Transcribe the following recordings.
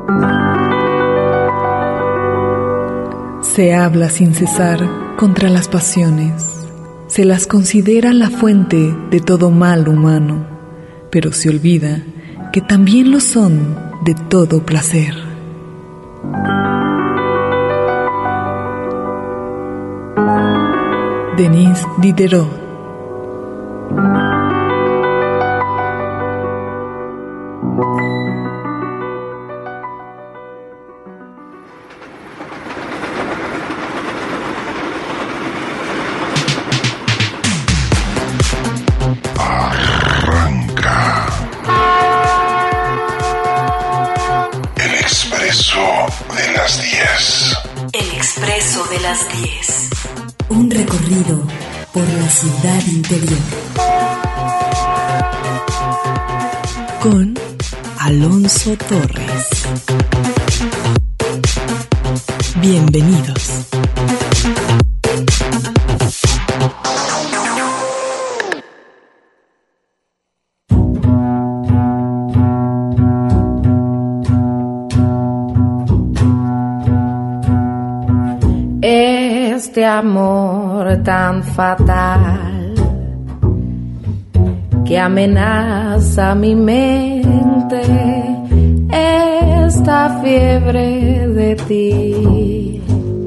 Se habla sin cesar contra las pasiones, se las considera la fuente de todo mal humano, pero se olvida que también lo son de todo placer. Denis Diderot. Un recorrido por la ciudad interior. Con Alonso Torres. Bienvenidos. Este amor tan fatal que amenaza mi mente, esta fiebre de ti,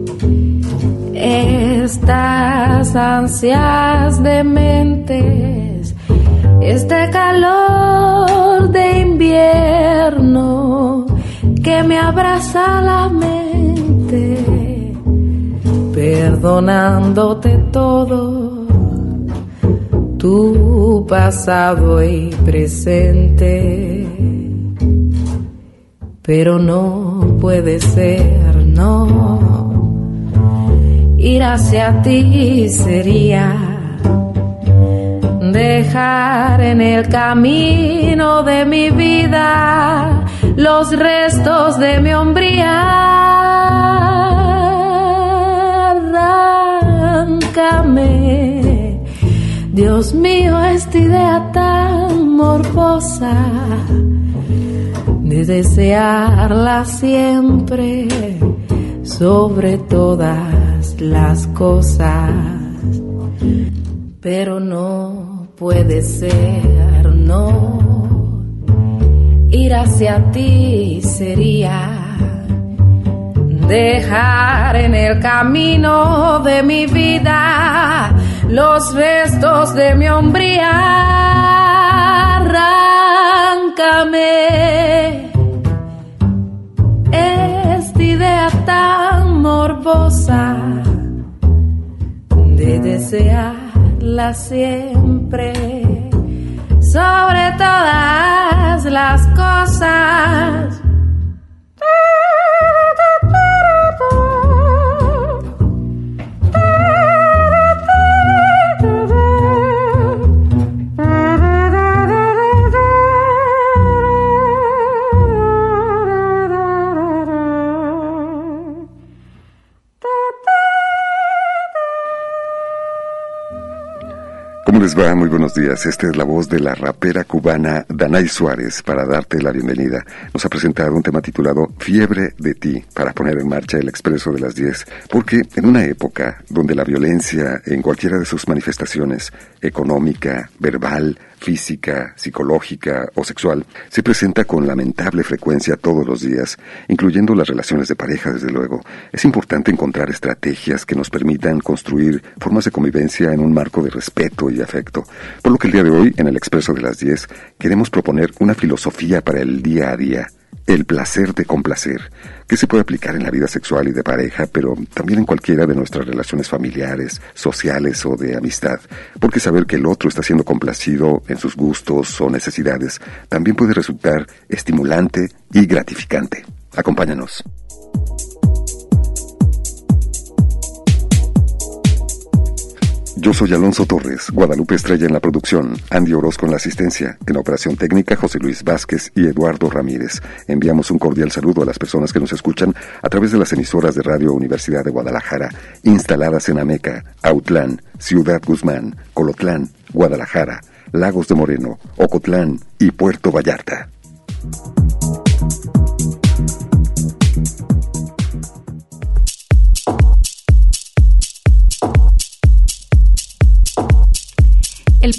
estas ansias dementes, este calor de invierno que me abraza la mente, perdonándote todo, tu pasado y presente, pero no puede ser, no, ir hacia ti sería dejar en el camino de mi vida los restos de mi hombría. Arráncame, Dios mío, esta idea tan morbosa de desearla siempre sobre todas las cosas, pero no puede ser, no, ir hacia ti sería dejar en el camino de mi vida los restos de mi hombría. Arráncame esta idea tan morbosa de desearla siempre sobre todas las cosas. ¿Cómo les va? Muy buenos días. Esta es la voz de la rapera cubana Danay Suárez para darte la bienvenida. Nos ha presentado un tema titulado Fiebre de ti para poner en marcha el Expreso de las 10, porque en una época donde la violencia en cualquiera de sus manifestaciones, económica, verbal, física, psicológica o sexual, se presenta con lamentable frecuencia todos los días, incluyendo las relaciones de pareja, desde luego. Es importante encontrar estrategias que nos permitan construir formas de convivencia en un marco de respeto y afecto. Por lo que el día de hoy, en el Expreso de las 10, queremos proponer una filosofía para el día a día, el placer de complacer, que se puede aplicar en la vida sexual y de pareja, pero también en cualquiera de nuestras relaciones familiares, sociales o de amistad, porque saber que el otro está siendo complacido en sus gustos o necesidades también puede resultar estimulante y gratificante. Acompáñanos. Yo soy Alonso Torres, Guadalupe Estrella en la producción, Andy Orozco en la asistencia, en la operación técnica José Luis Vázquez y Eduardo Ramírez. Enviamos un cordial saludo a las personas que nos escuchan a través de las emisoras de Radio Universidad de Guadalajara, instaladas en Ameca, Autlán, Ciudad Guzmán, Colotlán, Guadalajara, Lagos de Moreno, Ocotlán y Puerto Vallarta.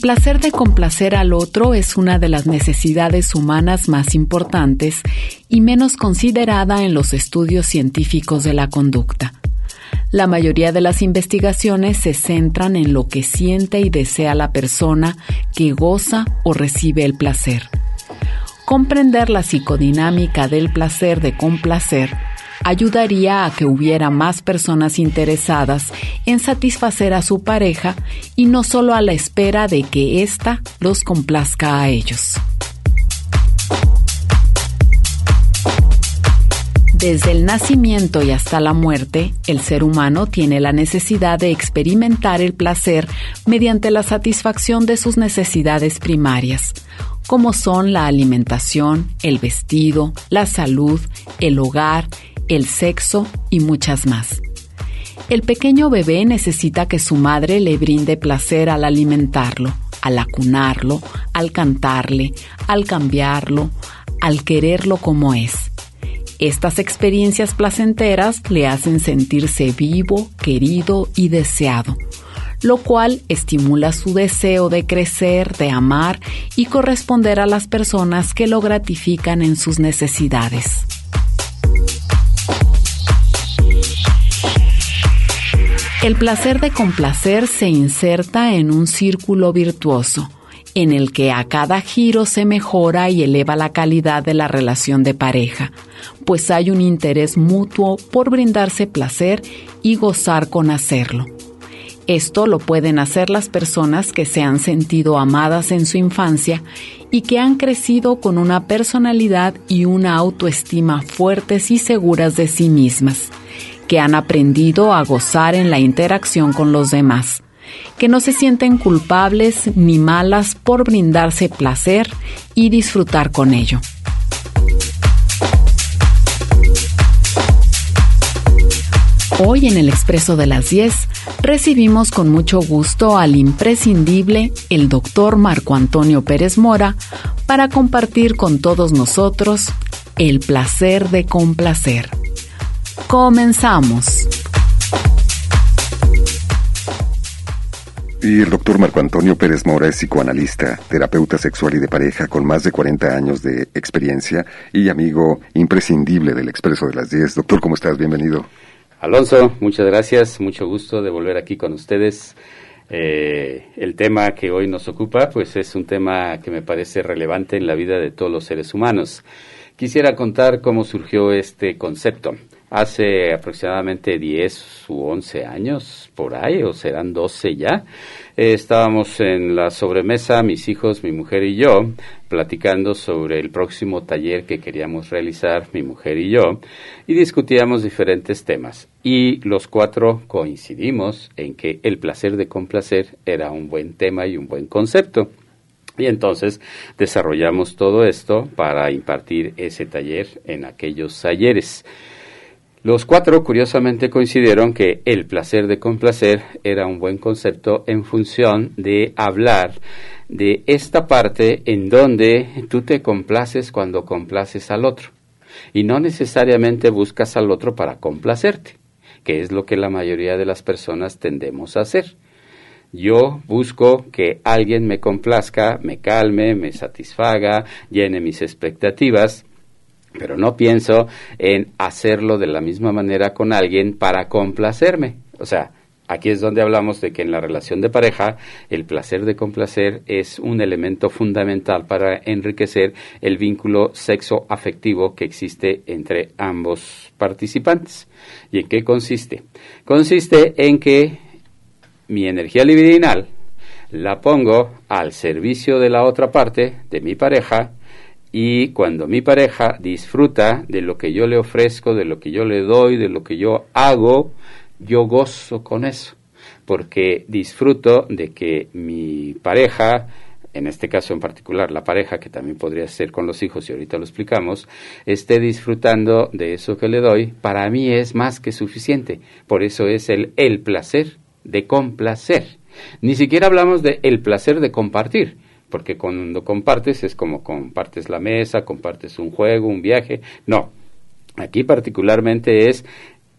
placer de complacer al otro es una de las necesidades humanas más importantes y menos considerada en los estudios científicos de la conducta. La mayoría de las investigaciones se centran en lo que siente y desea la persona que goza o recibe el placer. Comprender la psicodinámica del placer de complacer ayudaría a que hubiera más personas interesadas en satisfacer a su pareja y no solo a la espera de que ésta los complazca a ellos. Desde el nacimiento y hasta la muerte, el ser humano tiene la necesidad de experimentar el placer mediante la satisfacción de sus necesidades primarias, como son la alimentación, el vestido, la salud, el hogar, el sexo y muchas más. El pequeño bebé necesita que su madre le brinde placer al alimentarlo, al acunarlo, al cantarle, al cambiarlo, al quererlo como es. Estas experiencias placenteras le hacen sentirse vivo, querido y deseado, lo cual estimula su deseo de crecer, de amar y corresponder a las personas que lo gratifican en sus necesidades. El placer de complacer se inserta en un círculo virtuoso, en el que a cada giro se mejora y eleva la calidad de la relación de pareja, pues hay un interés mutuo por brindarse placer y gozar con hacerlo. Esto lo pueden hacer las personas que se han sentido amadas en su infancia y que han crecido con una personalidad y una autoestima fuertes y seguras de sí mismas, que han aprendido a gozar en la interacción con los demás, que no se sienten culpables ni malas por brindarse placer y disfrutar con ello. Hoy en el Expreso de las 10 recibimos con mucho gusto al imprescindible, el doctor Marco Antonio Pérez Mora, para compartir con todos nosotros el placer de complacer. Comenzamos. Y el doctor Marco Antonio Pérez Mora es psicoanalista, terapeuta sexual y de pareja con más de 40 años de experiencia y amigo imprescindible del Expreso de las 10. Doctor, ¿cómo estás? Bienvenido. Alonso, muchas gracias, mucho gusto de volver aquí con ustedes. El tema que hoy nos ocupa, pues es un tema que me parece relevante en la vida de todos los seres humanos. Quisiera contar cómo surgió este concepto. Hace aproximadamente 10 u 11 años, por ahí, o serán 12 ya, estábamos en la sobremesa, mis hijos, mi mujer y yo, platicando sobre el próximo taller que queríamos realizar, mi mujer y yo, y discutíamos diferentes temas. Y los cuatro coincidimos en que el placer de complacer era un buen tema y un buen concepto. Y entonces desarrollamos todo esto para impartir ese taller en aquellos talleres. Los cuatro, curiosamente, coincidieron que el placer de complacer era un buen concepto en función de hablar de esta parte en donde tú te complaces cuando complaces al otro. Y no necesariamente buscas al otro para complacerte, que es lo que la mayoría de las personas tendemos a hacer. Yo busco que alguien me complazca, me calme, me satisfaga, llene mis expectativas, pero no pienso en hacerlo de la misma manera con alguien para complacerme. O sea, aquí es donde hablamos de que en la relación de pareja el placer de complacer es un elemento fundamental para enriquecer el vínculo sexo-afectivo que existe entre ambos participantes. ¿Y en qué consiste? Consiste en que mi energía libidinal la pongo al servicio de la otra parte, de mi pareja, y cuando mi pareja disfruta de lo que yo le ofrezco, de lo que yo le doy, de lo que yo hago, yo gozo con eso, porque disfruto de que mi pareja, en este caso en particular la pareja, que también podría ser con los hijos y ahorita lo explicamos, esté disfrutando de eso que le doy. Para mí es más que suficiente. Por eso es el placer de complacer. Ni siquiera hablamos de el placer de compartir, porque cuando compartes es como compartes la mesa, compartes un juego, un viaje. No, aquí particularmente es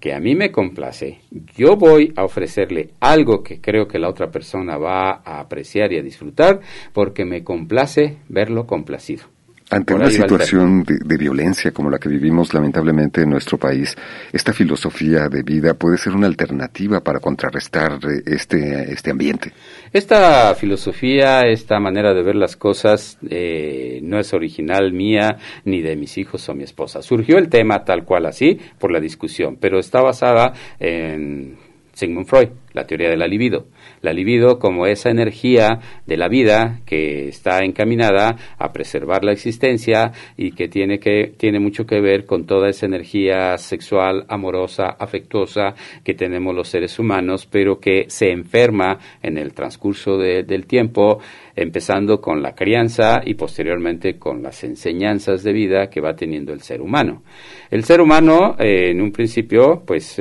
que a mí me complace, yo voy a ofrecerle algo que creo que la otra persona va a apreciar y a disfrutar, porque me complace verlo complacido. Ante una situación de violencia como la que vivimos lamentablemente en nuestro país, esta filosofía de vida puede ser una alternativa para contrarrestar este ambiente. Esta filosofía, esta manera de ver las cosas, no es original mía ni de mis hijos o mi esposa. Surgió el tema tal cual así por la discusión, pero está basada en Sigmund Freud, la teoría de la libido. La libido como esa energía de la vida que está encaminada a preservar la existencia y que tiene mucho que ver con toda esa energía sexual, amorosa, afectuosa que tenemos los seres humanos, pero que se enferma en el transcurso del tiempo, empezando con la crianza y posteriormente con las enseñanzas de vida que va teniendo el ser humano. El ser humano, en un principio, pues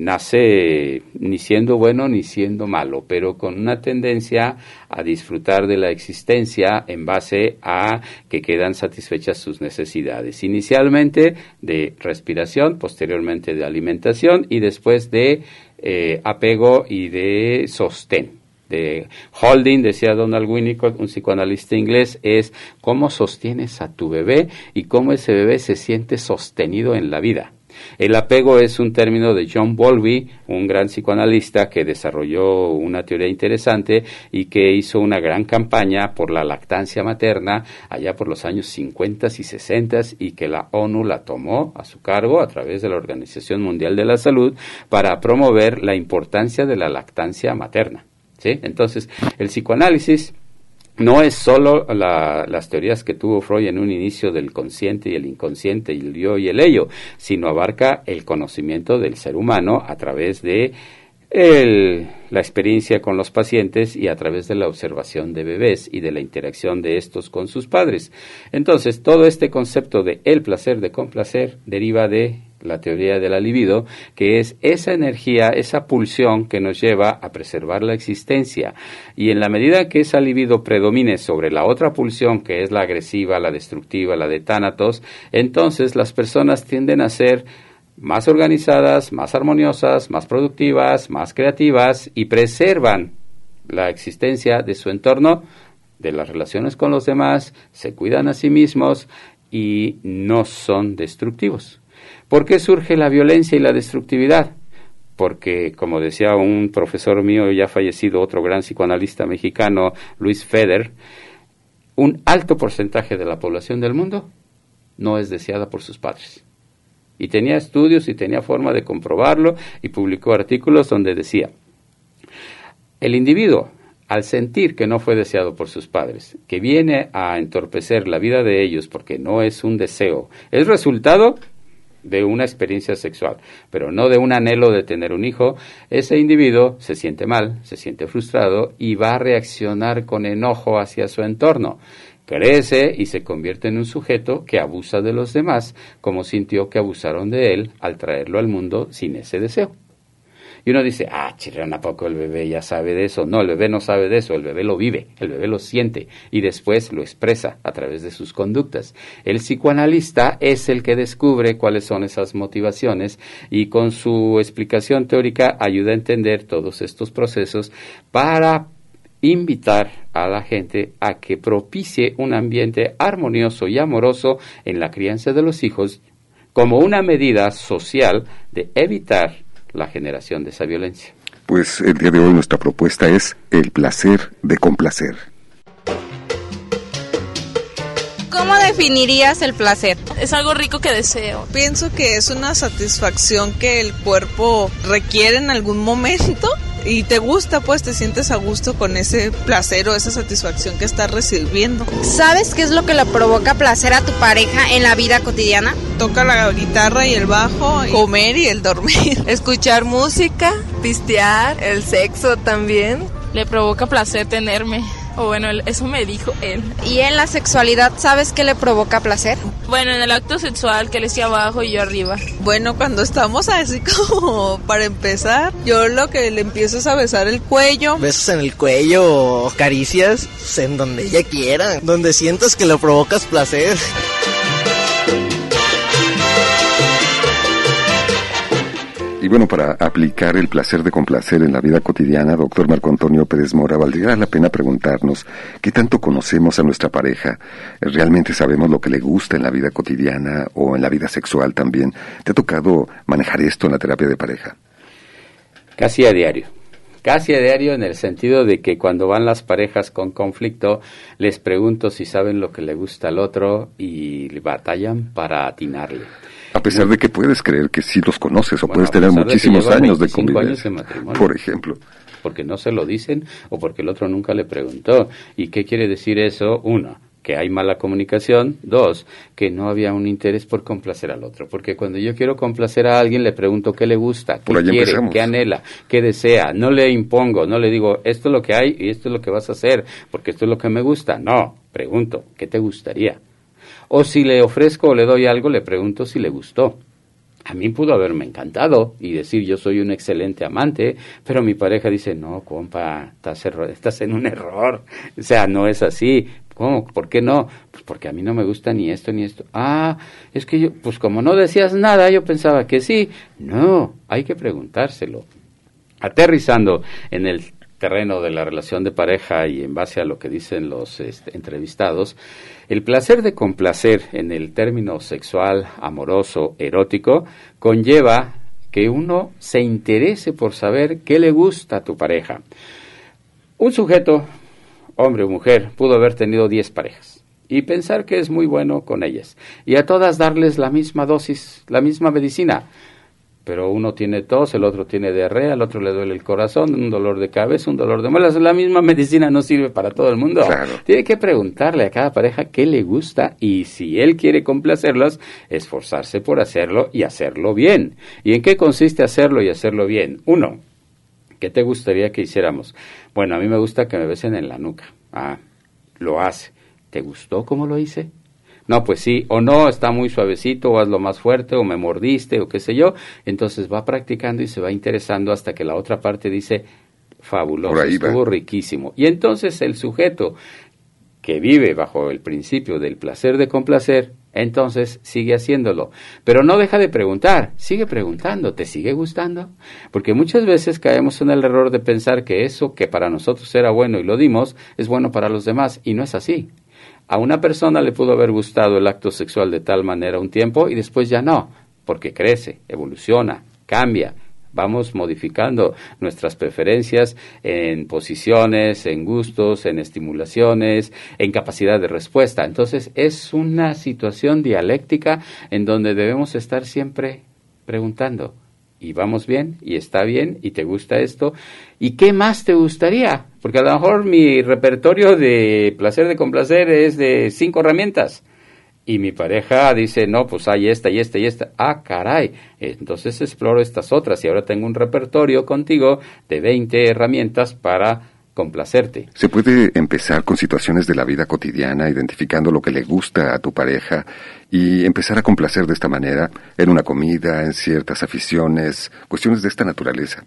nace ni siendo bueno ni siendo malo, pero con una tendencia a disfrutar de la existencia en base a que quedan satisfechas sus necesidades. Inicialmente de respiración, posteriormente de alimentación y después de apego y de sostén. De holding, decía Donald Winnicott, un psicoanalista inglés, es cómo sostienes a tu bebé y cómo ese bebé se siente sostenido en la vida. El apego es un término de John Bowlby, un gran psicoanalista que desarrolló una teoría interesante y que hizo una gran campaña por la lactancia materna allá por los años 50 y 60 y que la ONU la tomó a su cargo a través de la Organización Mundial de la Salud para promover la importancia de la lactancia materna. ¿Sí? Entonces, el psicoanálisis no es solo las teorías que tuvo Freud en un inicio del consciente y el inconsciente, y el yo y el ello, sino abarca el conocimiento del ser humano a través de la experiencia con los pacientes y a través de la observación de bebés y de la interacción de estos con sus padres. Entonces, todo este concepto de el placer de complacer deriva de la teoría de la libido, que es esa energía, esa pulsión que nos lleva a preservar la existencia. Y en la medida que esa libido predomine sobre la otra pulsión, que es la agresiva, la destructiva, la de tánatos, entonces las personas tienden a ser más organizadas, más armoniosas, más productivas, más creativas y preservan la existencia de su entorno, de las relaciones con los demás, se cuidan a sí mismos y no son destructivos. ¿Por qué surge la violencia y la destructividad? Porque, como decía un profesor mío ya fallecido, otro gran psicoanalista mexicano, Luis Feder, un alto porcentaje de la población del mundo no es deseada por sus padres. Y tenía estudios y tenía forma de comprobarlo y publicó artículos donde decía, el individuo, al sentir que no fue deseado por sus padres, que viene a entorpecer la vida de ellos porque no es un deseo, es resultado de una experiencia sexual, pero no de un anhelo de tener un hijo, ese individuo se siente mal, se siente frustrado y va a reaccionar con enojo hacia su entorno. Crece y se convierte en un sujeto que abusa de los demás, como sintió que abusaron de él al traerlo al mundo sin ese deseo. Y uno dice, chirrón, ¿a poco el bebé ya sabe de eso? No, el bebé no sabe de eso, el bebé lo vive, el bebé lo siente y después lo expresa a través de sus conductas. El psicoanalista es el que descubre cuáles son esas motivaciones y con su explicación teórica ayuda a entender todos estos procesos para invitar a la gente a que propicie un ambiente armonioso y amoroso en la crianza de los hijos como una medida social de evitar la generación de esa violencia. Pues el día de hoy nuestra propuesta es el placer de complacer. ¿Cómo definirías el placer? Es algo rico que deseo. Pienso que es una satisfacción que el cuerpo requiere en algún momento y te gusta, pues te sientes a gusto con ese placer o esa satisfacción que estás recibiendo. ¿Sabes qué es lo que le provoca placer a tu pareja en la vida cotidiana? Toca la guitarra y el bajo, comer y el dormir. Escuchar música, pistear, el sexo también. Le provoca placer tenerme. O bueno, eso me dijo él. ¿Y en la sexualidad sabes qué le provoca placer? Bueno, en el acto sexual, que él esté abajo y yo arriba. Bueno, cuando estamos así como para empezar, yo lo que le empiezo es a besar el cuello. Besos en el cuello o caricias en donde ella quiera, donde sientas que le provocas placer. Y Y bueno, para aplicar el placer de complacer en la vida cotidiana, doctor Marco Antonio Pérez Mora, valdría la pena preguntarnos ¿qué tanto conocemos a nuestra pareja? ¿Realmente sabemos lo que le gusta en la vida cotidiana o en la vida sexual también? ¿Te ha tocado manejar esto en la terapia de pareja? Casi a diario en el sentido de que cuando van las parejas con conflicto, les pregunto si saben lo que le gusta al otro y batallan para atinarle. A pesar de que puedes creer que sí los conoces o puedes tener muchísimos años de convivencia, por ejemplo. Porque no se lo dicen o porque el otro nunca le preguntó. ¿Y qué quiere decir eso? Uno, que hay mala comunicación. Dos, que no había un interés por complacer al otro. Porque cuando yo quiero complacer a alguien, le pregunto qué le gusta, qué quiere, qué anhela, qué desea. No le impongo, no le digo, esto es lo que hay y esto es lo que vas a hacer, porque esto es lo que me gusta. No, pregunto, ¿qué te gustaría? O si le ofrezco o le doy algo, le pregunto si le gustó. A mí pudo haberme encantado y decir yo soy un excelente amante, pero mi pareja dice, no, compa, estás en un error. O sea, no es así. ¿Cómo? ¿Por qué no? Pues porque a mí no me gusta ni esto ni esto. Ah, es que yo, pues como no decías nada, yo pensaba que sí. No, hay que preguntárselo. Aterrizando en el terreno de la relación de pareja y en base a lo que dicen los entrevistados, el placer de complacer en el término sexual, amoroso, erótico, conlleva que uno se interese por saber qué le gusta a tu pareja. Un sujeto, hombre o mujer, pudo haber tenido 10 parejas y pensar que es muy bueno con ellas y a todas darles la misma dosis, la misma medicina. Pero uno tiene tos, el otro tiene diarrea, al otro le duele el corazón, un dolor de cabeza, un dolor de muelas. La misma medicina no sirve para todo el mundo. Claro. Tiene que preguntarle a cada pareja qué le gusta y si él quiere complacerlos, esforzarse por hacerlo y hacerlo bien. ¿Y en qué consiste hacerlo y hacerlo bien? Uno, ¿qué te gustaría que hiciéramos? Bueno, a mí me gusta que me besen en la nuca. Ah, lo hace. ¿Te gustó cómo lo hice? No, pues sí, o no, está muy suavecito, o hazlo más fuerte, o me mordiste, o qué sé yo. Entonces va practicando y se va interesando hasta que la otra parte dice, fabuloso, estuvo riquísimo. Y entonces el sujeto que vive bajo el principio del placer de complacer, entonces sigue haciéndolo. Pero no deja de preguntar, sigue preguntando, ¿te sigue gustando? Porque muchas veces caemos en el error de pensar que eso que para nosotros era bueno y lo dimos, es bueno para los demás, y no es así. A una persona le pudo haber gustado el acto sexual de tal manera un tiempo y después ya no, porque crece, evoluciona, cambia. Vamos modificando nuestras preferencias en posiciones, en gustos, en estimulaciones, en capacidad de respuesta. Entonces es una situación dialéctica en donde debemos estar siempre preguntando. Y vamos bien, y está bien, y te gusta esto, ¿y qué más te gustaría? Porque a lo mejor mi repertorio de placer de complacer es de 5 herramientas, y mi pareja dice, no, pues hay esta y esta y esta. Ah, caray, entonces exploro estas otras, y ahora tengo un repertorio contigo de 20 herramientas para complacerte. ¿Se puede empezar con situaciones de la vida cotidiana, identificando lo que le gusta a tu pareja y empezar a complacer de esta manera, en una comida, en ciertas aficiones, cuestiones de esta naturaleza?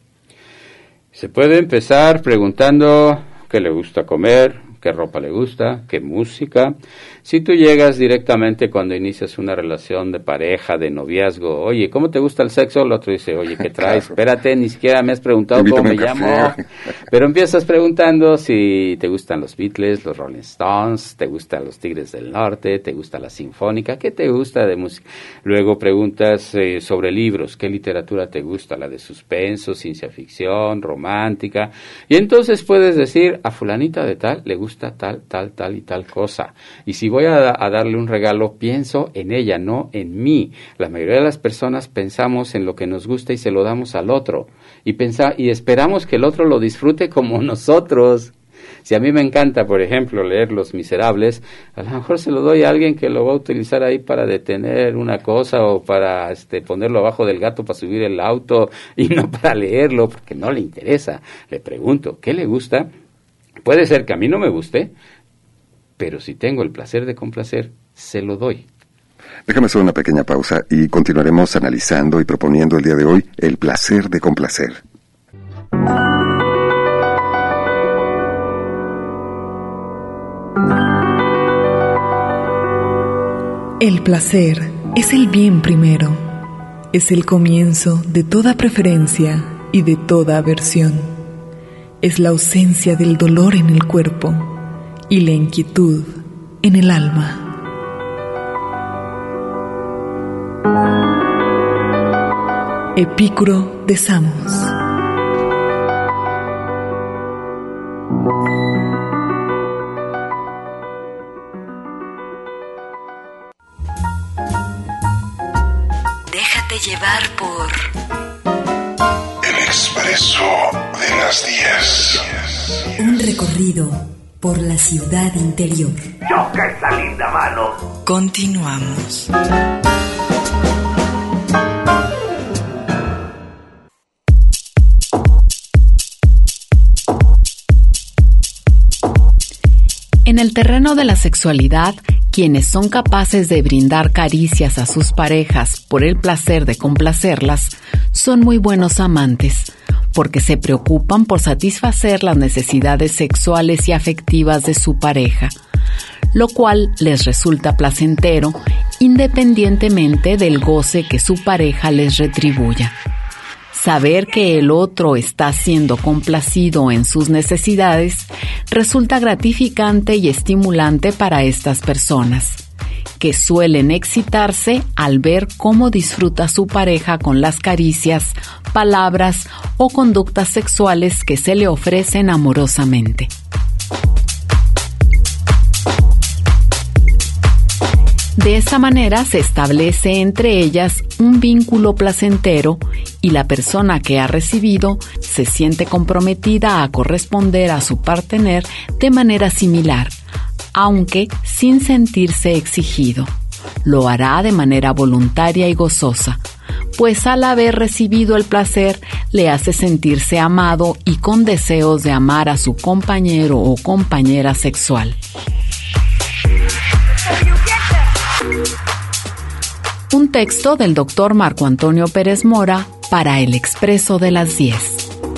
Se puede empezar preguntando qué le gusta comer, qué ropa le gusta, qué música. Si tú llegas directamente cuando inicias una relación de pareja, de noviazgo, oye, ¿cómo te gusta el sexo? El otro dice, oye, ¿qué traes? Claro. Espérate, ni siquiera me has preguntado cómo me llamo. Pero empiezas preguntando si te gustan los Beatles, los Rolling Stones, te gustan los Tigres del Norte, te gusta la Sinfónica, ¿qué te gusta de música? Luego preguntas sobre libros, ¿qué literatura te gusta? La de suspenso, ciencia ficción, romántica. Y entonces puedes decir, a fulanita de tal le gusta tal y tal cosa. Y si voy a darle un regalo, pienso en ella, no en mí. La mayoría de las personas pensamos en lo que nos gusta y se lo damos al otro. Y esperamos que el otro lo disfrute como nosotros. Si a mí me encanta, por ejemplo, leer Los Miserables, a lo mejor se lo doy a alguien que lo va a utilizar ahí para detener una cosa o para ponerlo abajo del gato para subir el auto y no para leerlo, porque no le interesa. Le pregunto, ¿qué le gusta? Puede ser que a mí no me guste, pero si tengo el placer de complacer, se lo doy. Déjame hacer una pequeña pausa y continuaremos analizando y proponiendo el día de hoy el placer de complacer. El placer es el bien primero. Es el comienzo de toda preferencia y de toda aversión. Es la ausencia del dolor en el cuerpo y la inquietud en el alma. Epicuro de Samos. Déjate llevar por El Expreso de las 10. un recorrido por la ciudad interior. Choca esa linda mano. Continuamos. En el terreno de la sexualidad, quienes son capaces de brindar caricias a sus parejas por el placer de complacerlas, son muy buenos amantes, porque se preocupan por satisfacer las necesidades sexuales y afectivas de su pareja, lo cual les resulta placentero independientemente del goce que su pareja les retribuya. Saber que el otro está siendo complacido en sus necesidades resulta gratificante y estimulante para estas personas, que suelen excitarse al ver cómo disfruta su pareja con las caricias, palabras o conductas sexuales que se le ofrecen amorosamente. De esa manera se establece entre ellas un vínculo placentero y la persona que ha recibido se siente comprometida a corresponder a su partener de manera similar, aunque sin sentirse exigido. Lo hará de manera voluntaria y gozosa, pues al haber recibido el placer le hace sentirse amado y con deseos de amar a su compañero o compañera sexual. Un texto del Dr. Marco Antonio Pérez Mora para El Expreso de las 10.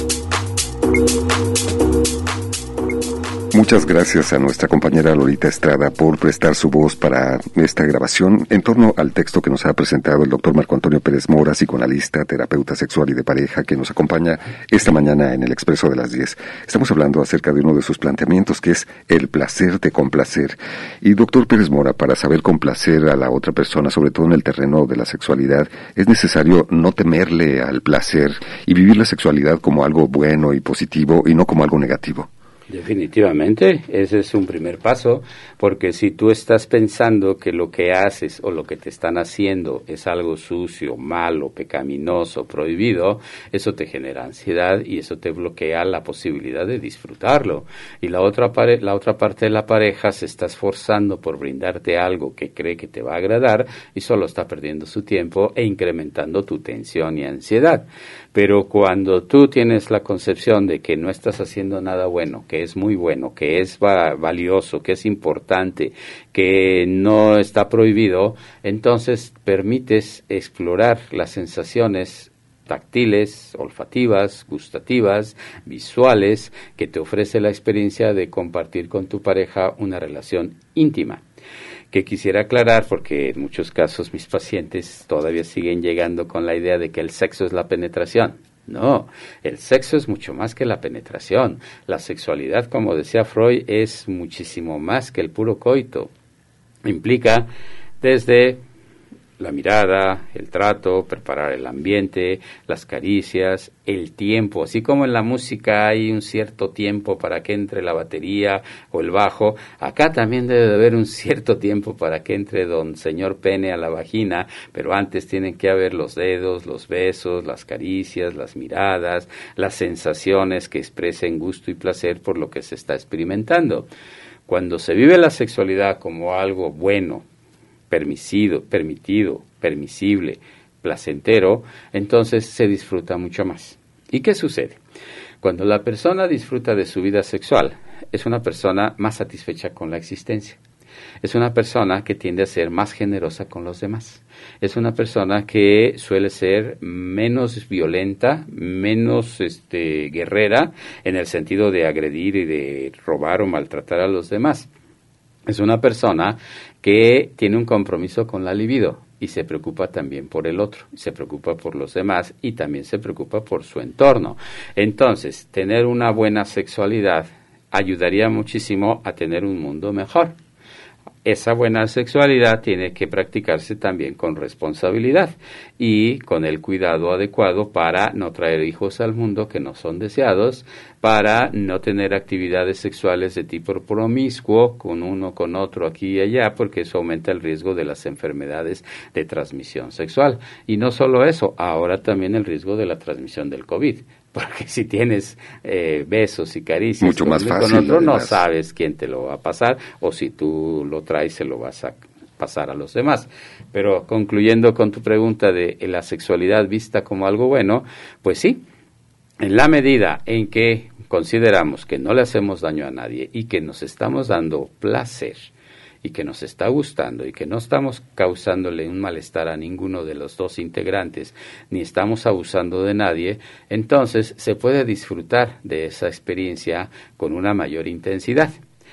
Muchas gracias a nuestra compañera Lolita Estrada por prestar su voz para esta grabación en torno al texto que nos ha presentado el doctor Marco Antonio Pérez Mora, psicoanalista, terapeuta sexual y de pareja, que nos acompaña esta mañana en el Expreso de las 10. Estamos hablando acerca de uno de sus planteamientos, que es el placer de complacer. Y doctor Pérez Mora, para saber complacer a la otra persona, sobre todo en el terreno de la sexualidad, es necesario no temerle al placer y vivir la sexualidad como algo bueno y positivo y no como algo negativo. Definitivamente, ese es un primer paso, porque si tú estás pensando que lo que haces o lo que te están haciendo es algo sucio, malo, pecaminoso, prohibido, eso te genera ansiedad y eso te bloquea la posibilidad de disfrutarlo. Y la otra parte de la pareja se está esforzando por brindarte algo que cree que te va a agradar y solo está perdiendo su tiempo e incrementando tu tensión y ansiedad. Pero cuando tú tienes la concepción de que no estás haciendo nada bueno, que es muy bueno, que es valioso, que es importante, que no está prohibido, entonces permites explorar las sensaciones táctiles, olfativas, gustativas, visuales, que te ofrece la experiencia de compartir con tu pareja una relación íntima. Que quisiera aclarar, porque en muchos casos mis pacientes todavía siguen llegando con la idea de que el sexo es la penetración. No, el sexo es mucho más que la penetración. La sexualidad, como decía Freud, es muchísimo más que el puro coito. Implica desde la mirada, el trato, preparar el ambiente, las caricias, el tiempo. Así como en la música hay un cierto tiempo para que entre la batería o el bajo, acá también debe de haber un cierto tiempo para que entre don señor pene a la vagina, pero antes tienen que haber los dedos, los besos, las caricias, las miradas, las sensaciones que expresen gusto y placer por lo que se está experimentando. Cuando se vive la sexualidad como algo bueno, permitido, permisible, placentero, entonces se disfruta mucho más. ¿Y qué sucede? Cuando la persona disfruta de su vida sexual, es una persona más satisfecha con la existencia. Es una persona que tiende a ser más generosa con los demás. Es una persona que suele ser menos violenta, menos guerrera, en el sentido de agredir y de robar o maltratar a los demás. Es una persona que tiene un compromiso con la libido y se preocupa también por el otro, se preocupa por los demás y también se preocupa por su entorno. Entonces, tener una buena sexualidad ayudaría muchísimo a tener un mundo mejor. Esa buena sexualidad tiene que practicarse también con responsabilidad y con el cuidado adecuado para no traer hijos al mundo que no son deseados, para no tener actividades sexuales de tipo promiscuo con uno, con otro, aquí y allá, porque eso aumenta el riesgo de las enfermedades de transmisión sexual. Y no solo eso, ahora también el riesgo de la transmisión del COVID. Porque si tienes besos y caricias mucho más fácil, con otro, además. no sabes quién te lo va a pasar, o si tú lo traes, se lo vas a pasar a los demás. Pero concluyendo con tu pregunta de la sexualidad vista como algo bueno, pues sí, en la medida en que consideramos que no le hacemos daño a nadie y que nos estamos dando placer, y que nos está gustando y que no estamos causándole un malestar a ninguno de los dos integrantes, ni estamos abusando de nadie, entonces se puede disfrutar de esa experiencia con una mayor intensidad.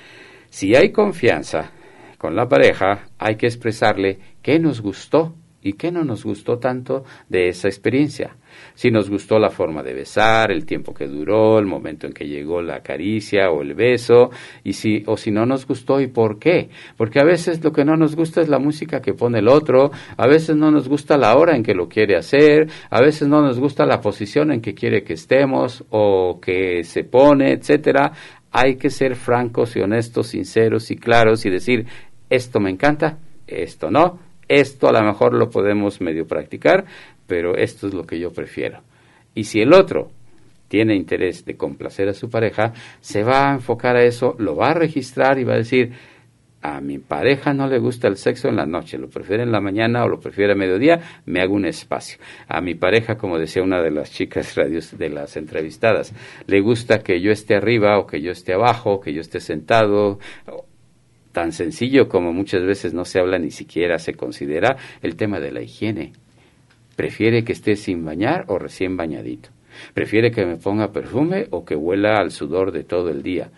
Si hay confianza con la pareja, hay que expresarle qué nos gustó y qué no nos gustó tanto de esa experiencia. Si nos gustó la forma de besar, el tiempo que duró, el momento en que llegó la caricia o el beso, y si no nos gustó y por qué. Porque a veces lo que no nos gusta es la música que pone el otro, a veces no nos gusta la hora en que lo quiere hacer, a veces no nos gusta la posición en que quiere que estemos o que se pone, etcétera. Hay que ser francos y honestos, sinceros y claros y decir, esto me encanta, esto no, esto a lo mejor lo podemos medio practicar, pero esto es lo que yo prefiero. Y si el otro tiene interés de complacer a su pareja, se va a enfocar a eso, lo va a registrar y va a decir, a mi pareja no le gusta el sexo en la noche, lo prefiere en la mañana o lo prefiere a mediodía, me hago un espacio. A mi pareja, como decía una de las chicas radios de las entrevistadas, le gusta que yo esté arriba o que yo esté abajo, que yo esté sentado. Tan sencillo como muchas veces no se habla ni siquiera se considera el tema de la higiene. ¿Prefiere que esté sin bañar o recién bañadito? ¿Prefiere que me ponga perfume o que huela al sudor de todo el día?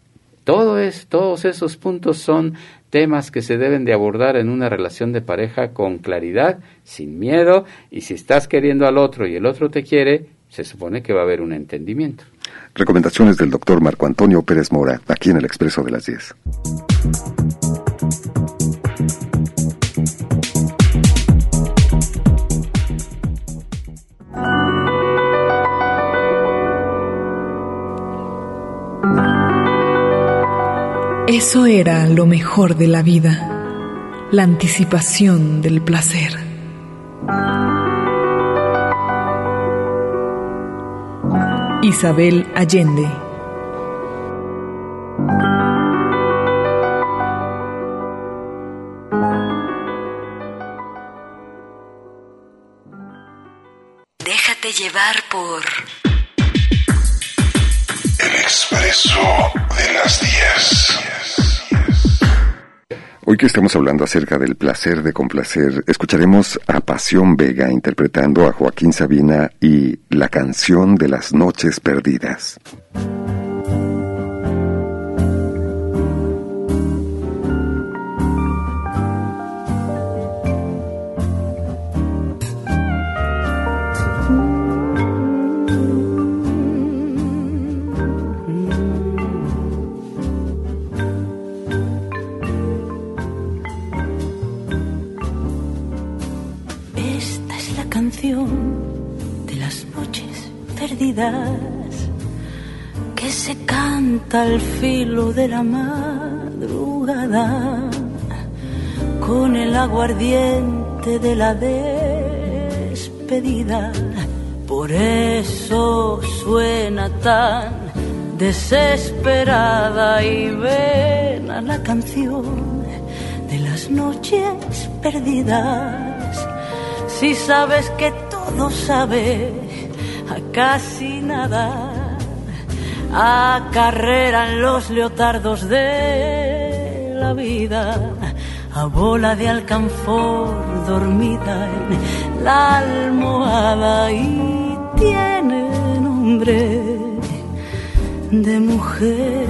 Todos esos puntos son temas que se deben de abordar en una relación de pareja con claridad, sin miedo, y si estás queriendo al otro y el otro te quiere, se supone que va a haber un entendimiento. Recomendaciones del doctor Marco Antonio Pérez Mora, aquí en el Expreso de las 10. Eso era lo mejor de la vida, la anticipación del placer. Isabel Allende. Déjate llevar por El Expreso de las 10. Hoy que estamos hablando acerca del placer de complacer, escucharemos a Pasión Vega interpretando a Joaquín Sabina y la canción de las noches perdidas. De las noches perdidas que se canta al filo de la madrugada con el aguardiente de la despedida. Por eso suena tan desesperada y vena la canción de las noches perdidas. Si sabes que todo sabe a casi nada, acarreran los leotardos de la vida, a bola de alcanfor dormida en la almohada y tiene nombre de mujer,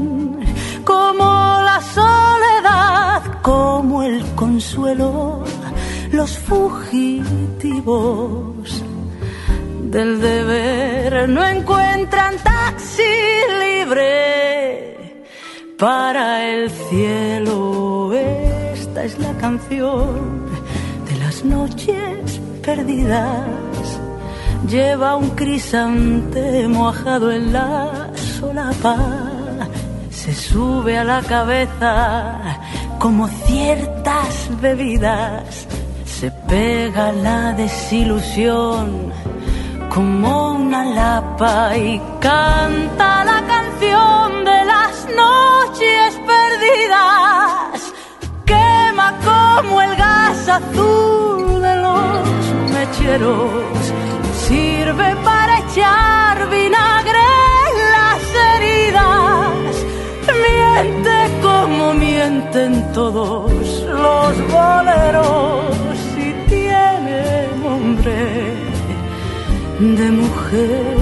como la soledad, como el consuelo los fugitivos del deber no encuentran taxi libre para el cielo. Esta es la canción de las noches perdidas. Lleva un crisantemo ajado en la solapa. Se sube a la cabeza como ciertas bebidas. Se pega la desilusión como una lapa y canta la canción de las noches perdidas. Quema como el gas azul de los mecheros. Sirve para echar vinagre en las heridas. Miente como mienten todos los boleros y tiene nombre de mujer.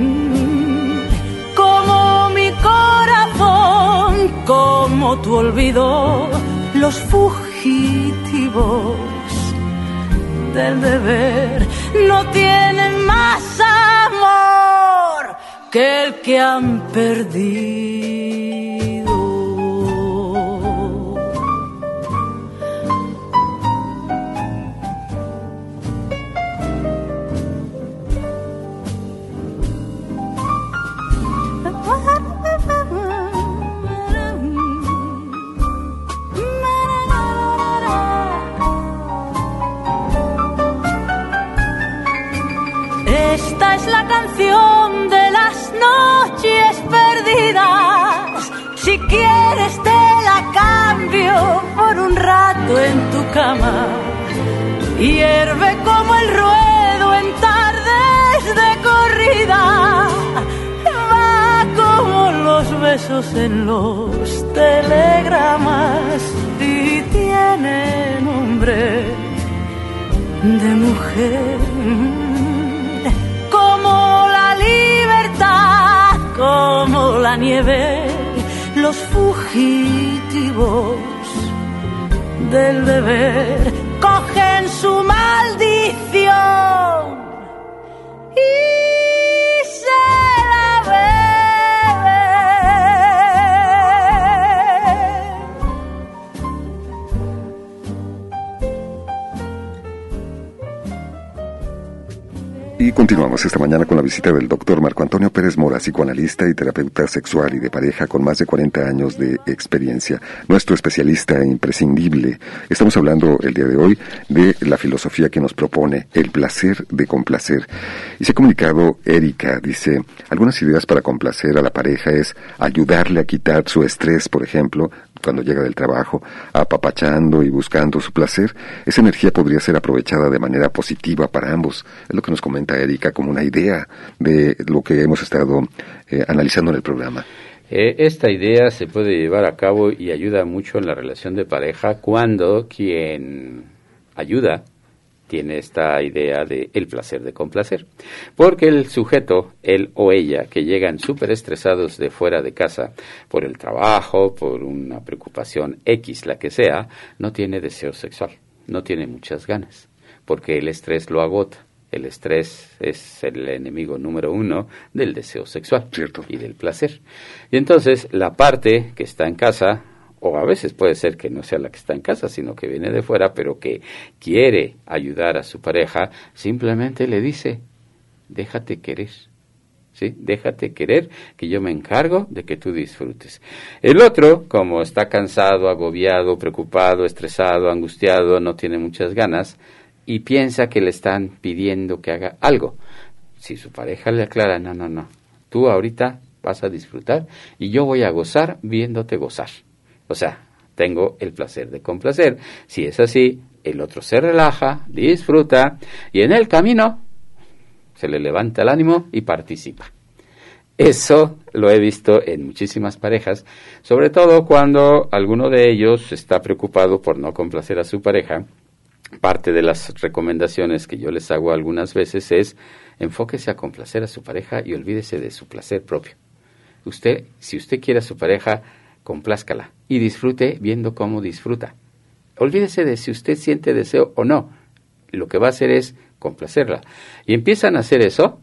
Como mi corazón, como tu olvido, los fugitivos del deber no tienen más amor que el que han perdido. Esta es la canción de las noches perdidas. Si quieres te la cambio por un rato en tu cama. Hierve como el ruedo en tardes de corrida. Va como los besos en los telegramas y tiene nombre de mujer. Como la libertad, como la nieve, los fugitivos del deber cogen su maldición y se la Y continuamos esta mañana con la visita del doctor Marco Antonio Pérez Mora, psicoanalista y terapeuta sexual y de pareja con más de 40 años de experiencia. Nuestro especialista imprescindible. Estamos hablando el día de hoy de la filosofía que nos propone el placer de complacer. Y se ha comunicado Erika, dice, algunas ideas para complacer a la pareja es ayudarle a quitar su estrés, por ejemplo, cuando llega del trabajo, apapachando y buscando su placer. Esa energía podría ser aprovechada de manera positiva para ambos. Es lo que nos comenta Erika como una idea de lo que hemos estado analizando en el programa. Esta idea se puede llevar a cabo y ayuda mucho en la relación de pareja cuando quien ayuda tiene esta idea de el placer de complacer. Porque el sujeto, él o ella, que llegan súper estresados de fuera de casa por el trabajo, por una preocupación X, la que sea, no tiene deseo sexual, no tiene muchas ganas, porque el estrés lo agota. El estrés es el enemigo número 1 del deseo sexual. Cierto. Y del placer. Y entonces la parte que está en casa, o a veces puede ser que no sea la que está en casa, sino que viene de fuera, pero que quiere ayudar a su pareja, simplemente le dice, déjate querer. ¿Sí? Déjate querer, que yo me encargo de que tú disfrutes. El otro, como está cansado, agobiado, preocupado, estresado, angustiado, no tiene muchas ganas, y piensa que le están pidiendo que haga algo. Si su pareja le aclara, no, tú ahorita vas a disfrutar y yo voy a gozar viéndote gozar. O sea, tengo el placer de complacer. Si es así, el otro se relaja, disfruta y en el camino se le levanta el ánimo y participa. Eso lo he visto en muchísimas parejas, sobre todo cuando alguno de ellos está preocupado por no complacer a su pareja. Parte de las recomendaciones que yo les hago algunas veces es enfóquese a complacer a su pareja y olvídese de su placer propio. Si usted quiere a su pareja, complázcala y disfrute viendo cómo disfruta. Olvídese de si usted siente deseo o no. lo que va a hacer es complacerla. Y empiezan a hacer eso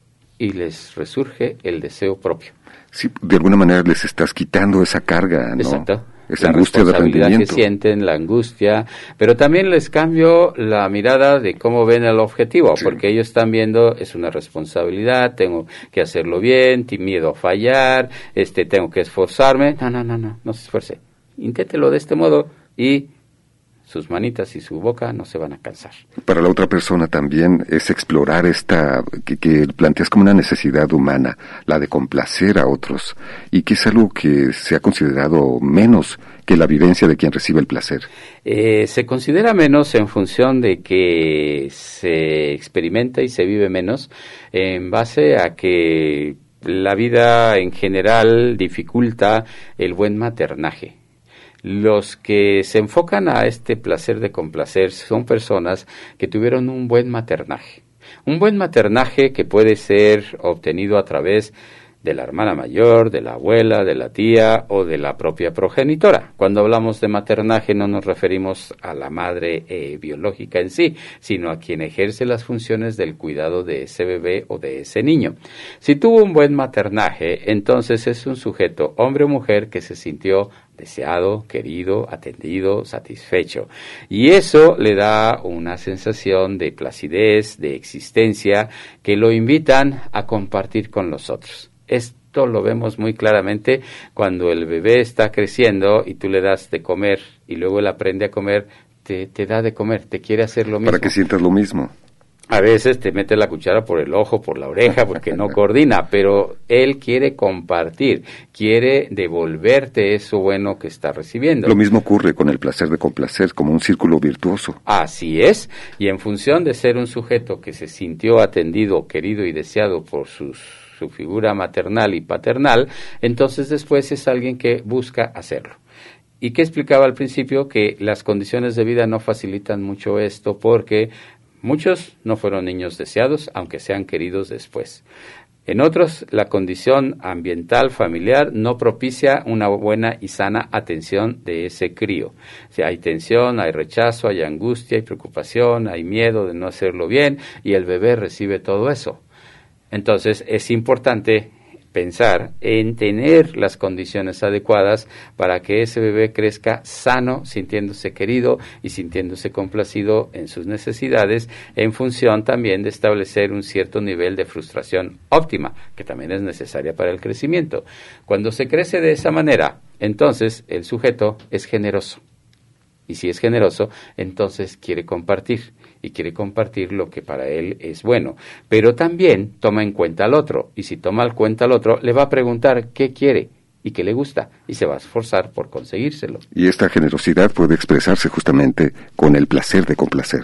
y les resurge el deseo propio. Sí, de alguna manera les estás quitando esa carga, ¿no? Exacto. Esa la angustia de responsabilidad aprendimiento. que sienten, la angustia, pero también les cambio la mirada de cómo ven el objetivo, porque ellos están viendo, es una responsabilidad, tengo que hacerlo bien, miedo a fallar, tengo que esforzarme. No se esfuerce. Inténtelo de este modo y sus manitas y su boca no se van a cansar. Para la otra persona también es explorar esta, que planteas como una necesidad humana, la de complacer a otros, y que es algo que se ha considerado menos que la vivencia de quien recibe el placer. Se considera menos en función de que se experimenta y se vive menos en base a que la vida en general dificulta el buen maternaje. Los que se enfocan a este placer de complacer son personas que tuvieron un buen maternaje. Un buen maternaje que puede ser obtenido a través de la hermana mayor, de la abuela, de la tía o de la propia progenitora. Cuando hablamos de maternaje no nos referimos a la madre biológica en sí, sino a quien ejerce las funciones del cuidado de ese bebé o de ese niño. Si tuvo un buen maternaje, entonces es un sujeto, hombre o mujer, que se sintió deseado, querido, atendido, satisfecho. Y eso le da una sensación de placidez, de existencia, que lo invitan a compartir con los otros. Esto lo vemos muy claramente cuando el bebé está creciendo y tú le das de comer y luego él aprende a comer, te da de comer, te quiere hacer lo mismo. Para que sientas lo mismo. A veces te mete la cuchara por el ojo, por la oreja, porque no coordina, pero él quiere compartir, quiere devolverte eso bueno que está recibiendo. Lo mismo ocurre con el placer de complacer, como un círculo virtuoso. Así es, y en función de ser un sujeto que se sintió atendido, querido y deseado por su figura maternal y paternal, entonces después es alguien que busca hacerlo. ¿Y qué explicaba al principio? Que las condiciones de vida no facilitan mucho esto porque muchos no fueron niños deseados, aunque sean queridos después. En otros, la condición ambiental familiar no propicia una buena y sana atención de ese crío. O sea, hay tensión, hay rechazo, hay angustia, hay preocupación, hay miedo de no hacerlo bien y el bebé recibe todo eso. Entonces, es importante pensar en tener las condiciones adecuadas para que ese bebé crezca sano, sintiéndose querido y sintiéndose complacido en sus necesidades, en función también de establecer un cierto nivel de frustración óptima, que también es necesaria para el crecimiento. Cuando se crece de esa manera, entonces el sujeto es generoso. Y si es generoso, entonces quiere compartir. Y quiere compartir lo que para él es bueno. Pero también toma en cuenta al otro. Y si toma en cuenta al otro, le va a preguntar qué quiere y qué le gusta. Y se va a esforzar por conseguírselo. Y esta generosidad puede expresarse justamente con el placer de complacer.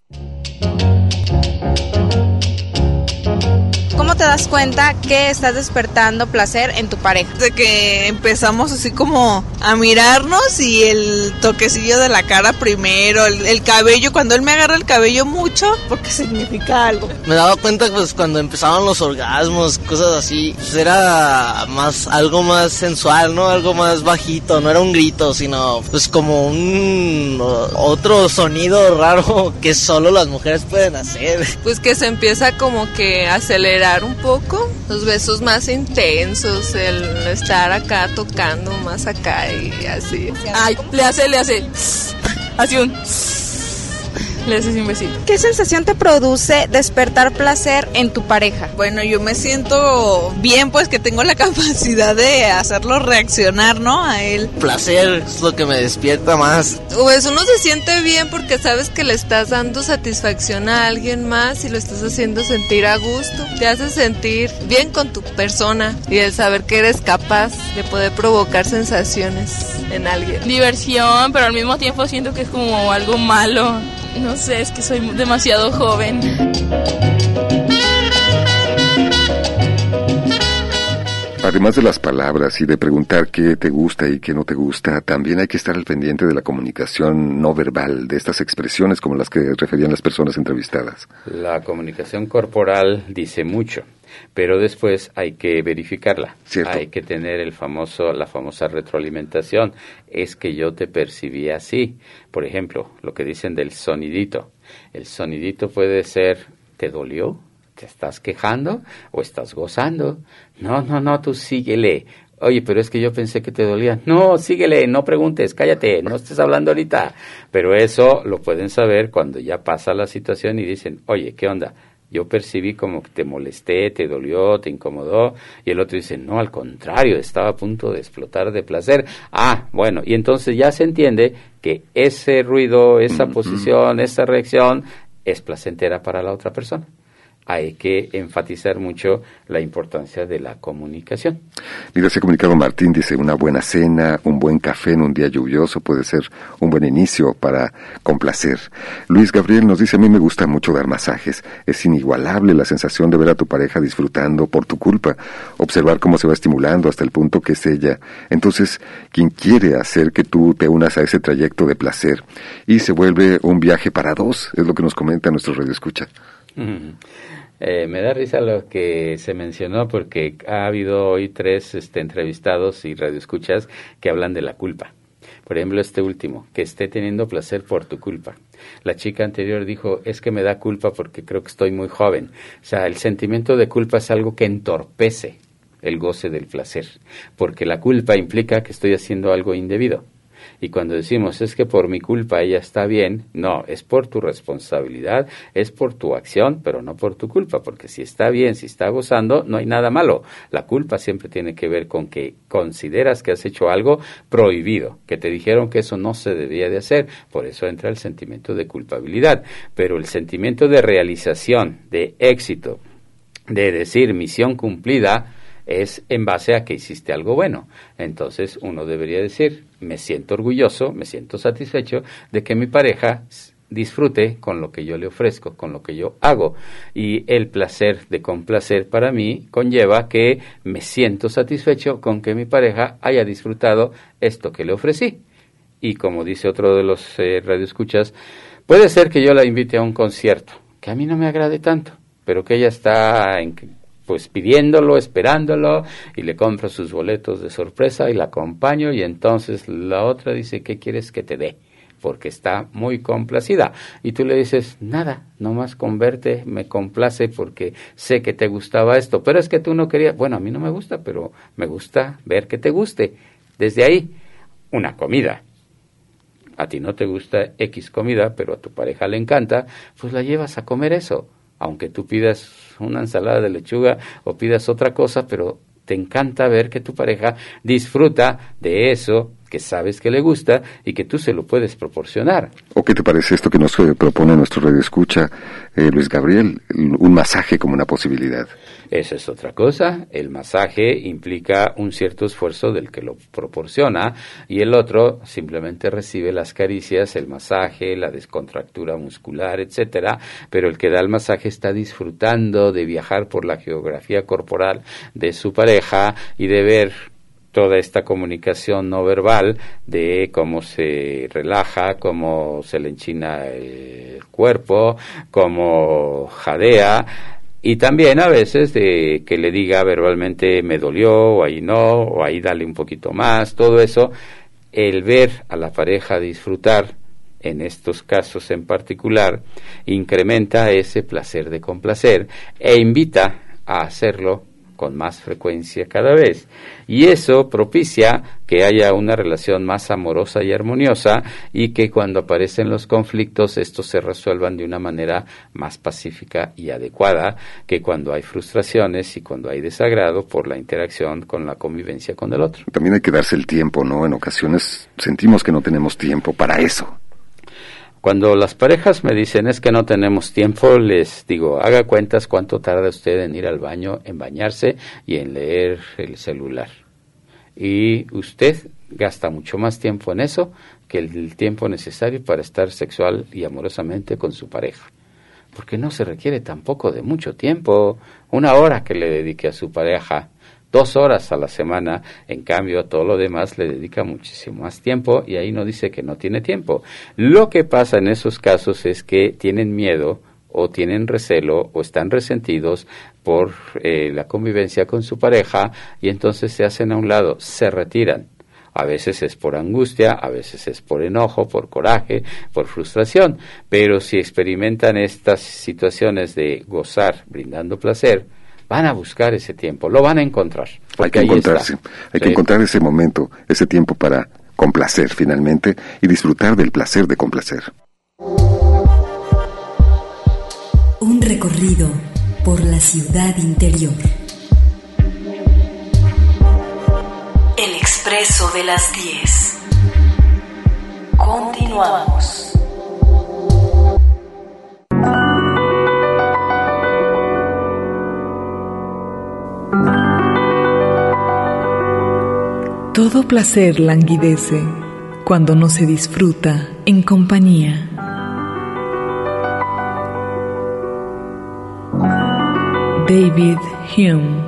¿Cómo te das cuenta que estás despertando placer en tu pareja? De que empezamos así como a mirarnos y el toquecillo de la cara primero, el cabello, cuando él me agarra el cabello mucho, porque significa algo. Me daba cuenta pues cuando empezaban los orgasmos, cosas así, pues era algo más sensual, ¿no? Algo más bajito, no era un grito, sino pues como un otro sonido raro que solo las mujeres pueden hacer. Pues que se empieza como que a acelerar un poco, los besos más intensos, el estar acá tocando más acá y así. Ay, le hace así le haces un besito. ¿Qué sensación te produce despertar placer en tu pareja? Bueno, yo me siento bien, pues que tengo la capacidad de hacerlo reaccionar, ¿no? A él. Placer es lo que me despierta más. Pues uno se siente bien porque sabes que le estás dando satisfacción a alguien más y lo estás haciendo sentir a gusto. Te hace sentir bien con tu persona y el saber que eres capaz de poder provocar sensaciones en alguien. Diversión, pero al mismo tiempo siento que es como algo malo. No sé, es que soy demasiado joven. Además de las palabras y de preguntar qué te gusta y qué no te gusta, también hay que estar al pendiente de la comunicación no verbal, de estas expresiones como las que referían las personas entrevistadas. La comunicación corporal dice mucho. pero después hay que verificarla. Cierto. Hay que tener la famosa retroalimentación. Es que yo te percibí así. Por ejemplo, lo que dicen del sonidito. El sonidito puede ser, ¿te dolió? ¿Te estás quejando o estás gozando? No, tú síguele. Oye, pero es que yo pensé que te dolía. No, síguele, no preguntes, cállate, no estés hablando ahorita. Pero eso lo pueden saber cuando ya pasa la situación y dicen, oye, ¿qué onda? Yo percibí como que te molesté, te dolió, te incomodó. Y el otro dice, no, al contrario, estaba a punto de explotar de placer. Ah, bueno, y entonces ya se entiende que ese ruido, esa posición, esa reacción es placentera para la otra persona. Hay que enfatizar mucho la importancia de la comunicación. Mira, se ha comunicado Martín, dice, una buena cena, un buen café en un día lluvioso puede ser un buen inicio para complacer. Luis Gabriel nos dice, a mí me gusta mucho dar masajes. Es inigualable la sensación de ver a tu pareja disfrutando por tu culpa, observar cómo se va estimulando hasta el punto que es ella. Entonces, quien quiere hacer que tú te unas a ese trayecto de placer y se vuelve un viaje para dos, es lo que nos comenta nuestro radioescucha. Me da risa lo que se mencionó porque ha habido hoy 3 entrevistados y radioescuchas que hablan de la culpa. Por ejemplo, este último, que esté teniendo placer por tu culpa. La chica anterior dijo, es que me da culpa porque creo que estoy muy joven. O sea, el sentimiento de culpa es algo que entorpece el goce del placer, porque la culpa implica que estoy haciendo algo indebido. Y cuando decimos, es que por mi culpa ella está bien, no, es por tu responsabilidad, es por tu acción, pero no por tu culpa, porque si está bien, si está gozando, no hay nada malo. La culpa siempre tiene que ver con que consideras que has hecho algo prohibido, que te dijeron que eso no se debía de hacer, por eso entra el sentimiento de culpabilidad. Pero el sentimiento de realización, de éxito, de decir misión cumplida, es en base a que hiciste algo bueno. Entonces uno debería decir, me siento orgulloso, me siento satisfecho de que mi pareja disfrute con lo que yo le ofrezco, con lo que yo hago. Y el placer de complacer para mí conlleva que me siento satisfecho con que mi pareja haya disfrutado esto que le ofrecí. Y como dice otro de los radioescuchas, puede ser que yo la invite a un concierto, que a mí no me agrade tanto, pero que ella está pues pidiéndolo, esperándolo, y le compro sus boletos de sorpresa y la acompaño, y entonces la otra dice, ¿qué quieres que te dé? Porque está muy complacida. Y tú le dices, nada, nomás con verte me complace porque sé que te gustaba esto, pero es que tú no querías. Bueno, a mí no me gusta, pero me gusta ver que te guste. Desde ahí, una comida. A ti no te gusta X comida, pero a tu pareja le encanta, pues la llevas a comer eso. Aunque tú pidas una ensalada de lechuga o pidas otra cosa, pero te encanta ver que tu pareja disfruta de eso que sabes que le gusta y que tú se lo puedes proporcionar. ¿O qué te parece esto que nos propone nuestro radioescucha, Luis Gabriel? Un masaje como una posibilidad. Esa es otra cosa. El masaje implica un cierto esfuerzo del que lo proporciona y el otro simplemente recibe las caricias, el masaje, la descontractura muscular, etcétera, pero el que da el masaje está disfrutando de viajar por la geografía corporal de su pareja y de ver toda esta comunicación no verbal de cómo se relaja, cómo se le enchina el cuerpo, cómo jadea, y también a veces de que le diga verbalmente me dolió, o ahí no, o ahí dale un poquito más, todo eso, el ver a la pareja disfrutar en estos casos en particular, incrementa ese placer de complacer e invita a hacerlo con más frecuencia cada vez, y eso propicia que haya una relación más amorosa y armoniosa y que cuando aparecen los conflictos estos se resuelvan de una manera más pacífica y adecuada que cuando hay frustraciones y cuando hay desagrado por la interacción con la convivencia con el otro. También hay que darse el tiempo, ¿no? En ocasiones sentimos que no tenemos tiempo para eso. Cuando las parejas me dicen es que no tenemos tiempo, les digo, haga cuentas cuánto tarda usted en ir al baño, en bañarse y en leer el celular. Y usted gasta mucho más tiempo en eso que el tiempo necesario para estar sexual y amorosamente con su pareja. Porque no se requiere tampoco de mucho tiempo, 1 hora que le dedique a su pareja, 2 horas a la semana, en cambio a todo lo demás le dedica muchísimo más tiempo y ahí no dice que no tiene tiempo. Lo que pasa en esos casos es que tienen miedo o tienen recelo o están resentidos por la convivencia con su pareja y entonces se hacen a un lado, se retiran. A veces es por angustia, a veces es por enojo, por coraje, por frustración, pero si experimentan estas situaciones de gozar, brindando placer, van a buscar ese tiempo, lo van a encontrar. Hay que encontrarse, hay que encontrar ese momento, ese tiempo para complacer finalmente y disfrutar del placer de complacer. Un recorrido por la ciudad interior. El expreso de las 10. Continuamos. Todo placer languidece cuando no se disfruta en compañía. David Hume.